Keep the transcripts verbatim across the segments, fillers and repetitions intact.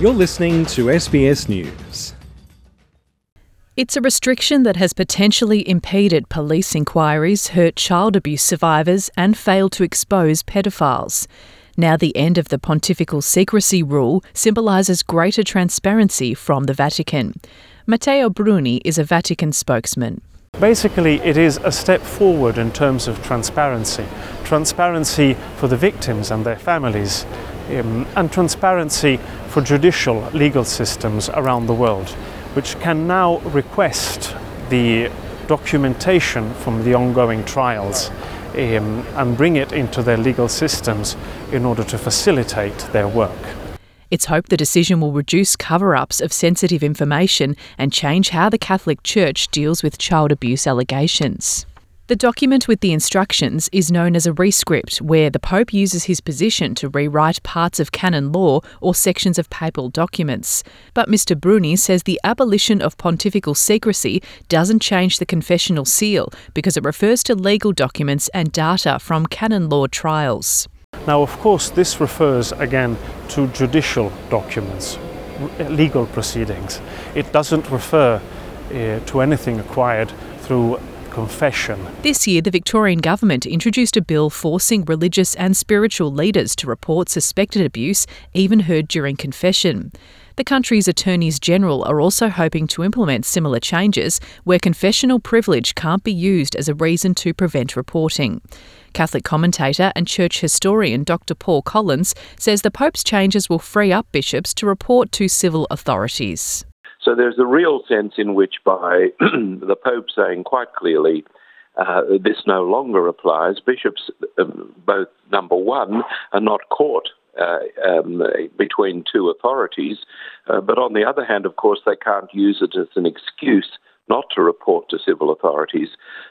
You're listening to S B S News. It's a restriction that has potentially impeded police inquiries, hurt child abuse survivors and failed to expose pedophiles. Now the end of the pontifical secrecy rule symbolises greater transparency from the Vatican. Matteo Bruni is a Vatican spokesman. Basically, it is a step forward in terms of transparency. Transparency for the victims and their families, um, and transparency for judicial legal systems around the world, which can now request the documentation from the ongoing trials um, and bring it into their legal systems in order to facilitate their work. It's hoped the decision will reduce cover-ups of sensitive information and change how the Catholic Church deals with child abuse allegations. The document with the instructions is known as a rescript, where the Pope uses his position to rewrite parts of canon law or sections of papal documents. But Mister Bruni says the abolition of pontifical secrecy doesn't change the confessional seal because it refers to legal documents and data from canon law trials. Now, of course, this refers again to judicial documents, legal proceedings. It doesn't refer uh, to anything acquired through confession. This year, the Victorian government introduced a bill forcing religious and spiritual leaders to report suspected abuse, even heard during confession. The country's attorneys general are also hoping to implement similar changes where confessional privilege can't be used as a reason to prevent reporting. Catholic commentator and church historian Doctor Paul Collins says the Pope's changes will free up bishops to report to civil authorities. So there's a real sense in which by the Pope saying quite clearly uh, this no longer applies, bishops, um, both, number one, are not caught uh, um, between two authorities, uh, but on the other hand, of course, they can't use it as an excuse not to report to civil authorities.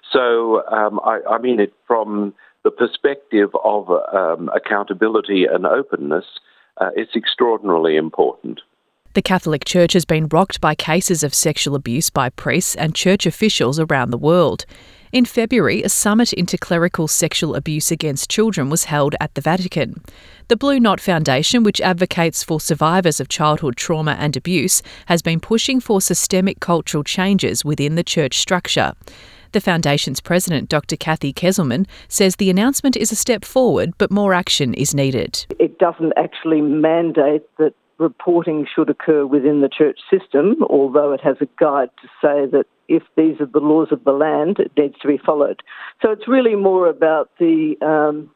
So, um, I, I mean it from the perspective of um, accountability and openness, uh, it's extraordinarily important. The Catholic Church has been rocked by cases of sexual abuse by priests and church officials around the world. In February, a summit into clerical sexual abuse against children was held at the Vatican. The Blue Knot Foundation, which advocates for survivors of childhood trauma and abuse, has been pushing for systemic cultural changes within the church structure. The foundation's president, Doctor Kathy Kesselman, says the announcement is a step forward, but more action is needed. It doesn't actually mandate that reporting should occur within the church system, although it has a guide to say that if these are the laws of the land, it needs to be followed. So it's really more about the um,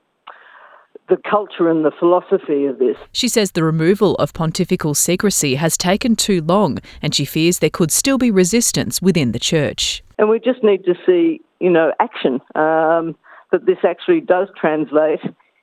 the culture and the philosophy of this. She says the removal of pontifical secrecy has taken too long, and she fears there could still be resistance within the church. And we just need to see, you know, action, um, that this actually does translate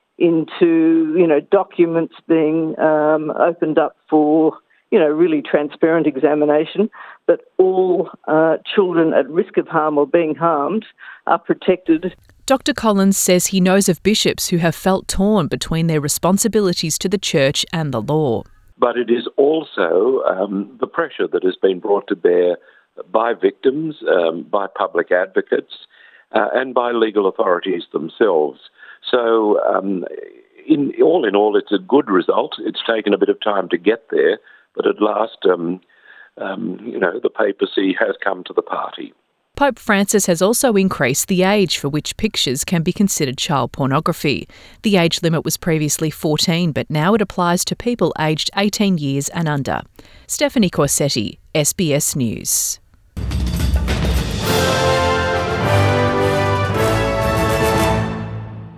into, you know, documents being um, opened up for, you know, really transparent examination, that all uh, children at risk of harm or being harmed are protected. Doctor Collins says he knows of bishops who have felt torn between their responsibilities to the church and the law. But it is also um, the pressure that has been brought to bear by victims, um, by public advocates, uh, and by legal authorities themselves. So, um, in all in all, it's a good result. It's taken a bit of time to get there, but at last, um, um, you know, the papacy has come to the party. Pope Francis has also increased the age for which pictures can be considered child pornography. The age limit was previously fourteen, but now it applies to people aged eighteen years and under. Stephanie Corsetti, S B S News.